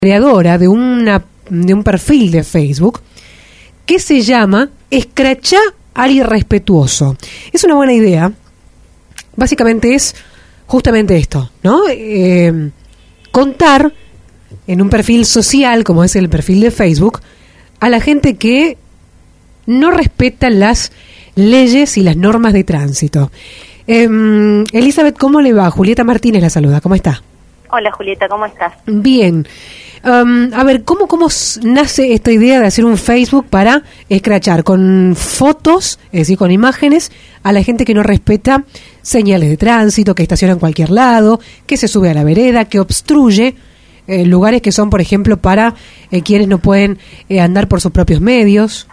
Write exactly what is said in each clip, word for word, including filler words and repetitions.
creadora de una de un perfil de Facebook que se llama Escrachá al irrespetuoso. Es una buena idea. Básicamente es justamente esto, ¿no? Eh, contar en un perfil social, como es el perfil de Facebook, a la gente que no respeta las leyes y las normas de tránsito. Eh, Elizabeth, ¿cómo le va? Julieta Martínez la saluda. ¿Cómo está? Hola, Julieta, ¿cómo estás? Bien. Um, a ver, ¿cómo, ¿cómo nace esta idea de hacer un Facebook para escrachar con fotos, es decir, con imágenes, a la gente que no respeta señales de tránsito, que estaciona en cualquier lado, que se sube a la vereda, que obstruye eh, lugares que son, por ejemplo, para eh, quienes no pueden eh, andar por sus propios medios?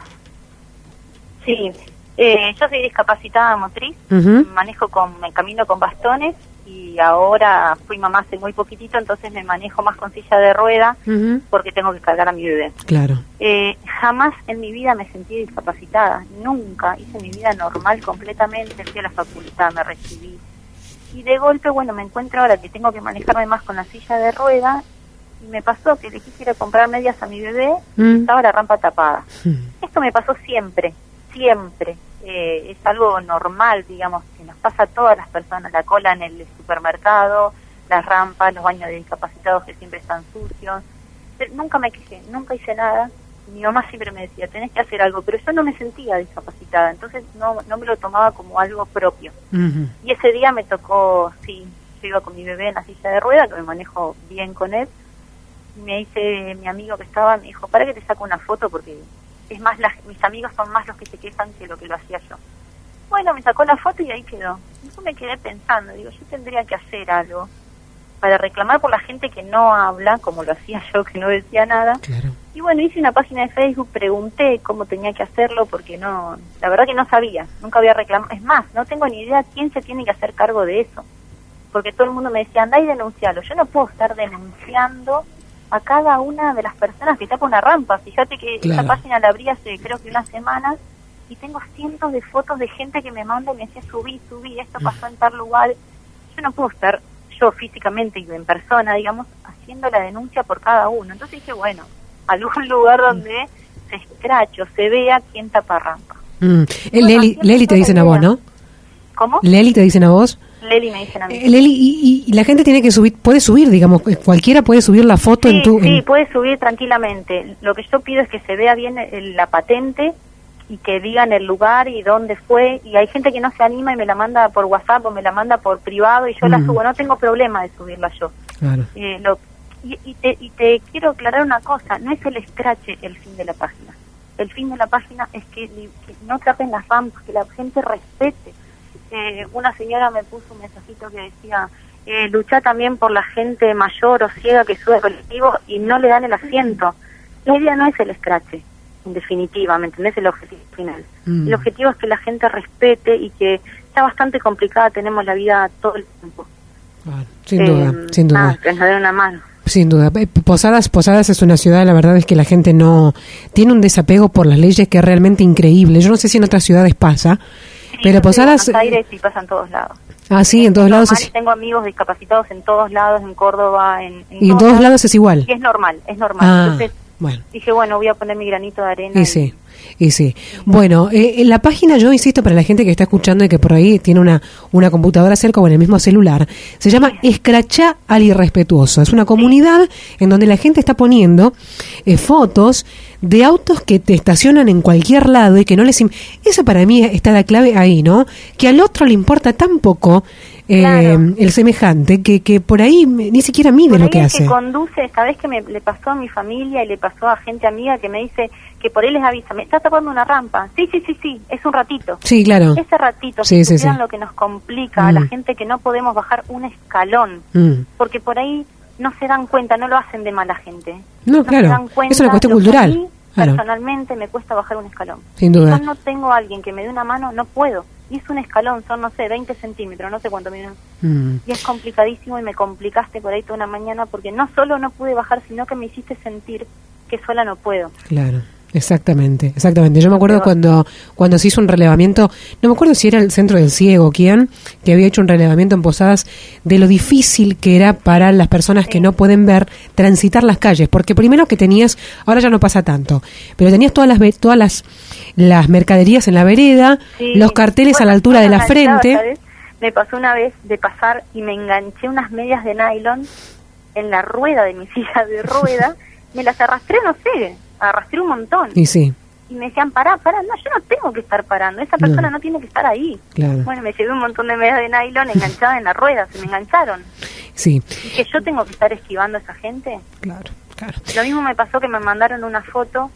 Sí, eh, yo soy discapacitada motriz, uh-huh. manejo con, me camino con bastones y ahora fui mamá hace muy poquitito, entonces me manejo más con silla de rueda uh-huh. porque tengo que cargar a mi bebé. Claro. Eh, jamás en mi vida me sentí discapacitada, nunca, hice mi vida normal completamente, fui a la facultad, me recibí. Y de golpe, bueno, me encuentro ahora que tengo que manejarme más con la silla de rueda y me pasó que le quisiera comprar medias a mi bebé y uh-huh. estaba la rampa tapada. Uh-huh. Esto me pasó siempre, siempre. Eh, es algo normal, digamos, que nos pasa a todas las personas, la cola en el supermercado, las rampas, los baños de discapacitados que siempre están sucios. Pero nunca me quejé, nunca hice nada. Mi mamá siempre me decía, tenés que hacer algo, pero yo no me sentía discapacitada, entonces no no me lo tomaba como algo propio. Uh-huh. Y ese día me tocó, sí, yo iba con mi bebé en la silla de rueda, que me manejo bien con él, y me dice mi amigo que estaba, me dijo, para que te saco una foto porque... es más, las, mis amigos son más los que se quejan que lo que lo hacía yo. Bueno, me sacó la foto y ahí quedó. Yo me quedé pensando, digo, yo tendría que hacer algo para reclamar por la gente que no habla, como lo hacía yo, que no decía nada. Claro. Y bueno, hice una página de Facebook, pregunté cómo tenía que hacerlo, porque no, la verdad que no sabía, nunca había reclamado. Es más, no tengo ni idea quién se tiene que hacer cargo de eso, porque todo el mundo me decía, andá y denuncialo. Yo no puedo estar denunciando a cada una de las personas que tapa una rampa. Fíjate que claro. esta página la abrí hace creo que unas semanas y tengo cientos de fotos de gente que me manda y me decía subí, subí, esto pasó en tal lugar. Yo no puedo estar yo físicamente y en persona, digamos, haciendo la denuncia por cada uno. Entonces dije, bueno, algún lugar donde se escrache o se vea quién tapa rampa. Mm. Eh, bueno, Leli, Leli te dicen a vos, ¿no? ¿Cómo? Leli te dicen a vos. Leli me dicen a mí. Eh, Leli, y, y la gente tiene que subir, puede subir, digamos, cualquiera puede subir la foto sí, en tu... Sí, en... puede subir tranquilamente. Lo que yo pido es que se vea bien el, la patente y que digan el lugar y dónde fue. Y hay gente que no se anima y me la manda por WhatsApp o me la manda por privado y yo mm. la subo. No tengo problema de subirla yo. Claro. Eh, lo, y, y, te, y te quiero aclarar una cosa, no es el escrache el fin de la página. El fin de la página es que, que no tapen las rampas, que la gente respete. Eh, una señora me puso un mensajito que decía eh, luchá también por la gente mayor o ciega que sube al colectivo y no le dan el asiento. La idea no es el escrache, en definitiva, ¿me entendés? El objetivo final. Mm. El objetivo es que la gente respete y que está bastante complicada, tenemos la vida todo el tiempo. Ah, sin eh, duda, sin duda. Nada, que nos den una mano. Sin duda. Posadas, Posadas es una ciudad, la verdad es que la gente no tiene un desapego por las leyes que es realmente increíble. Yo no sé si en otras ciudades pasa, sí, pero Posadas... En Buenos Aires sí pasa en todos lados. Ah, sí, en, en todos lados. Es... Tengo amigos discapacitados en todos lados, en Córdoba, en... en y en todos lados, lados es igual. Y es normal, es normal. Ah, Entonces bueno. dije, bueno, voy a poner mi granito de arena. Y, y... sí. Y sí. Bueno, eh, en la página, yo insisto, para la gente que está escuchando y que por ahí tiene una una computadora cerca o en el mismo celular, se llama Escrachá al irrespetuoso. Es una comunidad en donde la gente está poniendo eh, fotos de autos que te estacionan en cualquier lado y que no les... Im- Eso para mí está la clave ahí, ¿no? Que al otro le importa tan poco eh, claro. el semejante que, que por ahí ni siquiera mide por lo ahí que el hace. Que conduce, sabés que me le pasó a mi familia y le pasó a gente amiga que me dice que por ahí les avisa, me está tapando una rampa. Sí, sí, sí, sí, es un ratito. Sí, claro. Ese ratito, sí, si sí, sí. lo que nos complica mm. a la gente que no podemos bajar un escalón, mm. porque por ahí no se dan cuenta, no lo hacen de mala gente. No, no claro, se dan cuenta, es una cuestión cultural. A mí, claro. Personalmente me cuesta bajar un escalón. Sin duda. Si yo no tengo a alguien que me dé una mano, no puedo. Y es un escalón, son, no sé, veinte centímetros, no sé cuánto miden. Mm. Y es complicadísimo y me complicaste por ahí toda una mañana porque no solo no pude bajar, sino que me hiciste sentir que sola no puedo. Claro. Exactamente, exactamente. Yo me acuerdo Pero, cuando cuando se hizo un relevamiento, no me acuerdo si era el Centro del Ciego, quién, que había hecho un relevamiento en Posadas de lo difícil que era para las personas sí. que no pueden ver transitar las calles, porque primero que tenías, ahora ya no pasa tanto, pero tenías todas las ve- todas las las mercaderías en la vereda, Sí. los carteles Bueno, a la altura de la enganchada, frente. ¿sabes? Me pasó una vez de pasar y me enganché unas medias de nylon en la rueda de mi silla de rueda, me las arrastré, no sé, arrastré un montón. Y sí, Y me decían, pará, pará, no, yo no tengo que estar parando, esa persona no, No. tiene que estar ahí. claro. Bueno, me llevé un montón de medias de nylon enganchadas en la rueda, se me engancharon. Sí, Y que yo tengo que estar esquivando a esa gente. claro, claro. Lo mismo me pasó que me mandaron una foto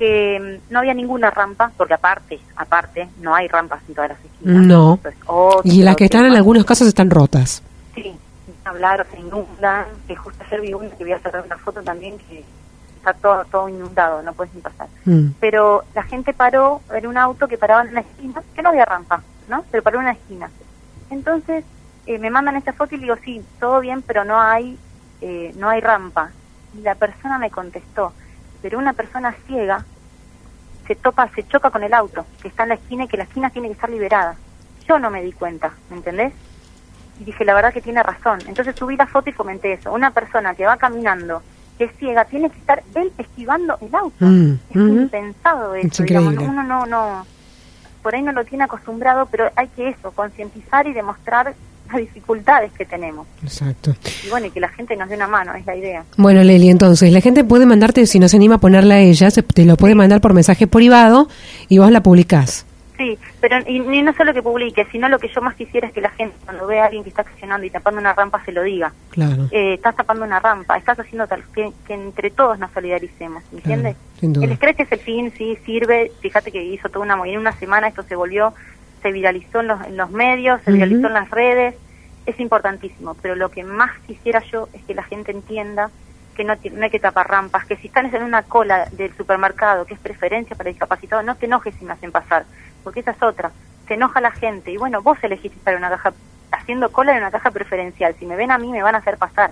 que mm, no había ninguna rampa, porque aparte, aparte, no hay rampas en todas las esquinas. No. Eso es otro Y las que están en tema. algunos casos están rotas. Sí, hablar, se inundan, que justo ayer vi una que voy a sacar una foto también que está todo, todo inundado, no puedes ni pasar. Mm. Pero la gente paró en un auto que paraba en una esquina, que no había rampa, ¿no? Pero paró en una esquina. Entonces eh, me mandan esta foto y le digo, sí, todo bien, pero no hay, eh, no hay rampa. Y la persona me contestó, pero una persona ciega se topa, se choca con el auto, que está en la esquina y que la esquina tiene que estar liberada. Yo no me di cuenta, ¿me entendés? Y dije, la verdad que tiene razón. Entonces subí la foto y comenté eso. Una persona que va caminando, que es ciega, tiene que estar él esquivando el auto. Mm, Es mm. impensado Es eso, digamos. increíble. Uno no, no, por ahí no lo tiene acostumbrado, pero hay que eso, concientizar y demostrar las dificultades que tenemos. Exacto. Y bueno, y que la gente nos dé una mano, es la idea. Bueno, Leli, entonces, la gente puede mandarte, si no se anima a ponerla a ella, se, te lo puede mandar por mensaje privado y vos la publicás. Sí, pero y, y no solo que publique, sino lo que yo más quisiera es que la gente, cuando vea a alguien que está accionando y tapando una rampa, se lo diga. Claro. Eh, estás tapando una rampa, estás haciendo tal que, que entre todos nos solidaricemos, ¿entiendes? Claro, sin duda. El Scratch es el fin, sí, sirve. Fíjate que hizo toda una movida. En una semana esto se volvió, se viralizó en los, en los medios, se Ujú. viralizó en las redes. Es importantísimo, pero lo que más quisiera yo es que la gente entienda que no, ti- no hay que tapar rampas, que si están en una cola del supermercado, que es preferencia para discapacitados, no te enojes si me hacen pasar, porque esa es otra. Se enoja la gente, y bueno, vos elegiste estar en una caja, haciendo cola en una caja preferencial. Si me ven a mí, me van a hacer pasar.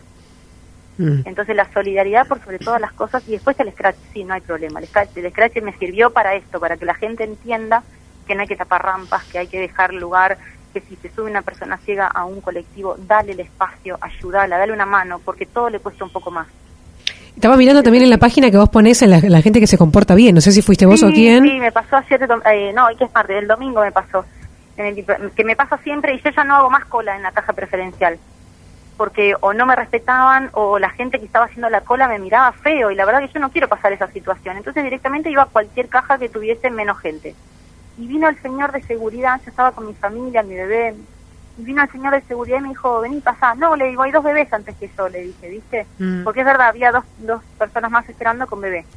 Mm. Entonces la solidaridad por sobre todas las cosas, y después el Scratch, sí, no hay problema. El Scratch, el Scratch me sirvió para esto, para que la gente entienda que no hay que tapar rampas, que hay que dejar lugar, que si se sube una persona ciega a un colectivo, dale el espacio, ayúdala, dale una mano, porque todo le cuesta un poco más. Estaba mirando también en la página que vos ponés en la, la gente que se comporta bien. No sé si fuiste vos sí, o quién. Sí, me pasó ayer, eh, no, hoy que es martes, el domingo me pasó, en el, que me pasa siempre, y yo ya no hago más cola en la caja preferencial, porque o no me respetaban o la gente que estaba haciendo la cola me miraba feo, y la verdad que yo no quiero pasar esa situación. Entonces directamente iba a cualquier caja que tuviese menos gente. Y vino el señor de seguridad, yo estaba con mi familia, mi bebé, y vino el señor de seguridad y me dijo, vení, pasá. No, le digo, hay dos bebés antes que yo, le dije, ¿viste? Mm. Porque es verdad, había dos, dos personas más esperando con bebé.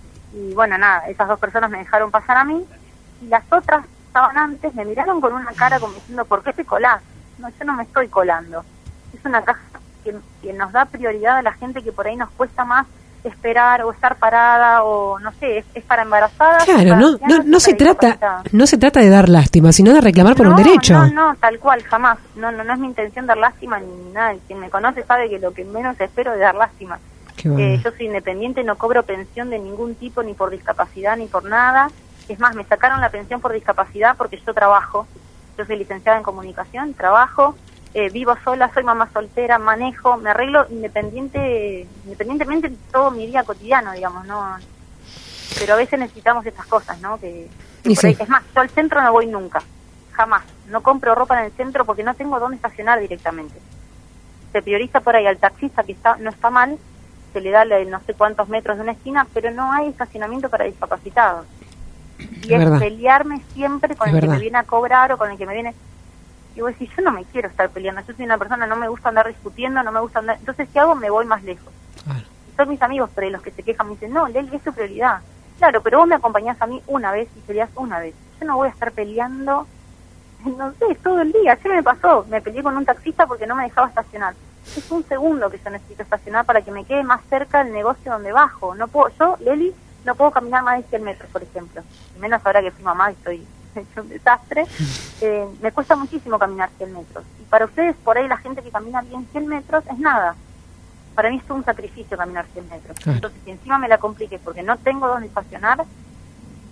Y bueno, nada, esas dos personas me dejaron pasar a mí, y las otras estaban antes, me miraron con una cara como diciendo, ¿por qué te colás? No, yo no me estoy colando. Es una caja que, que nos da prioridad a la gente que por ahí nos cuesta más esperar o estar parada, o no sé, es, es para embarazadas. Claro, para no, ancianos no, y no para se trata, discapacitadas. no se trata de dar lástima, sino de reclamar por no, un derecho. No, no, tal cual, jamás. No, no, no es mi intención dar lástima ni nada. Quien me conoce sabe que lo que menos espero es dar lástima. Qué bueno. Eh, yo soy independiente, no cobro pensión de ningún tipo, ni por discapacidad, ni por nada. Es más, me sacaron la pensión por discapacidad porque yo trabajo. Yo soy licenciada en comunicación, trabajo, eh, vivo sola, soy mamá soltera, manejo, me arreglo independiente, independientemente de todo mi día cotidiano, digamos, ¿no? Pero a veces necesitamos estas cosas, ¿no? Que, que Y por sí. ahí- es más, yo al centro no voy nunca, jamás. No compro ropa en el centro porque no tengo dónde estacionar directamente. Se prioriza por ahí al taxista, que está no está mal, se le da el no sé cuántos metros de una esquina, pero no hay estacionamiento para discapacitados. Y Es es, verdad. pelearme siempre con Es el que verdad. me viene a cobrar o con el que me viene... Y voy a decir, yo no me quiero estar peleando, yo soy una persona, no me gusta andar discutiendo, no me gusta andar... Entonces, ¿qué hago? Me voy más lejos. Claro. Y son mis amigos, pero los que se quejan me dicen, no, Leli, es tu prioridad. Claro, pero vos me acompañás a mí una vez y peleás una vez. Yo no voy a estar peleando, no sé, todo el día. Ayer me pasó, me peleé con un taxista porque no me dejaba estacionar. Es un segundo que yo necesito estacionar para que me quede más cerca del negocio donde bajo. No puedo, yo, Leli, no puedo caminar más de cien metros, por ejemplo. Y menos ahora que soy mamá y estoy hecho un desastre. Eh, me cuesta muchísimo caminar cien metros. Y para ustedes, por ahí, la gente que camina bien cien metros es nada. Para mí es un sacrificio caminar cien metros. Claro. Entonces, si encima me la complique porque no tengo dónde estacionar,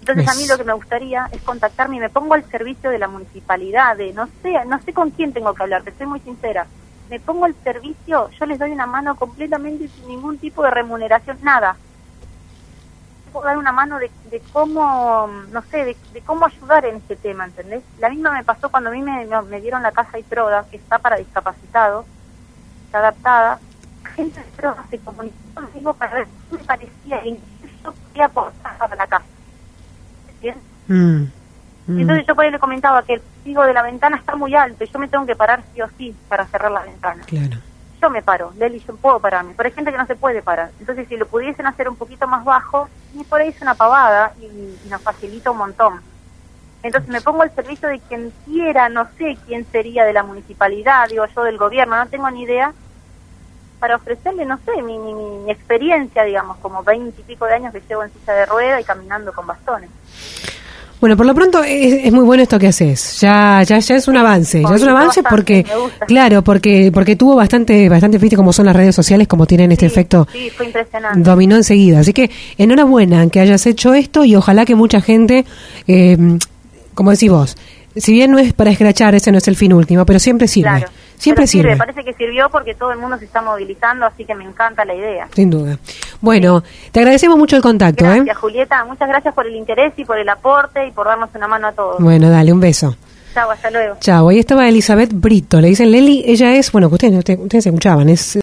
Entonces Es. a mí lo que me gustaría es contactarme y me pongo al servicio de la municipalidad, de no sé, no sé con quién tengo que hablar, te soy muy sincera. Me pongo al servicio, yo les doy una mano completamente sin ningún tipo de remuneración, nada. Puedo dar una mano de, de cómo, no sé, de, de cómo ayudar en este tema, ¿entendés? La misma me pasó cuando a mí me, me, me dieron la casa Itroda, que está para discapacitados, está adaptada. Gente de Itroda se comunicó conmigo para ver qué me parecía y yo podía aportar para la casa. ¿Bien? Mm. Mm. Entonces yo por ahí le comentaba que el piso de la ventana está muy alto y yo me tengo que parar sí o sí para cerrar la ventana. Claro. Yo me paro, Leli, yo puedo pararme, pero hay gente que no se puede parar. Entonces si lo pudiesen hacer un poquito más bajo, y por ahí es una pavada y, y nos facilita un montón. Entonces me pongo al servicio de quien quiera, no sé quién sería de la municipalidad, digo yo del gobierno, no tengo ni idea, para ofrecerle, no sé, mi, mi, mi experiencia, digamos, como veinte y pico de años que llevo en silla de rueda y caminando con bastones. Bueno, por lo pronto es, es muy bueno esto que haces. Ya, ya, ya es un avance, ya es un avance porque, claro, porque, porque tuvo bastante, bastante, viste cómo son las redes sociales, como tienen este sí, efecto. Sí, fue impresionante. Dominó enseguida. Así que enhorabuena en que hayas hecho esto y ojalá que mucha gente, eh, como decís vos, si bien no es para escrachar, ese no es el fin último, pero siempre sirve. Claro. Siempre Pero sirve, sirve. parece que sirvió porque todo el mundo se está movilizando, así que me encanta la idea. Sin duda. Bueno, te agradecemos mucho el contacto. Gracias, ¿eh? Julieta. Muchas gracias por el interés y por el aporte y por darnos una mano a todos. Bueno, dale, un beso. Chao, hasta luego. Chao. Ahí estaba Elizabeth Brito. Le dicen Leli, ella es, bueno, que ustedes, ustedes, ustedes escuchaban, es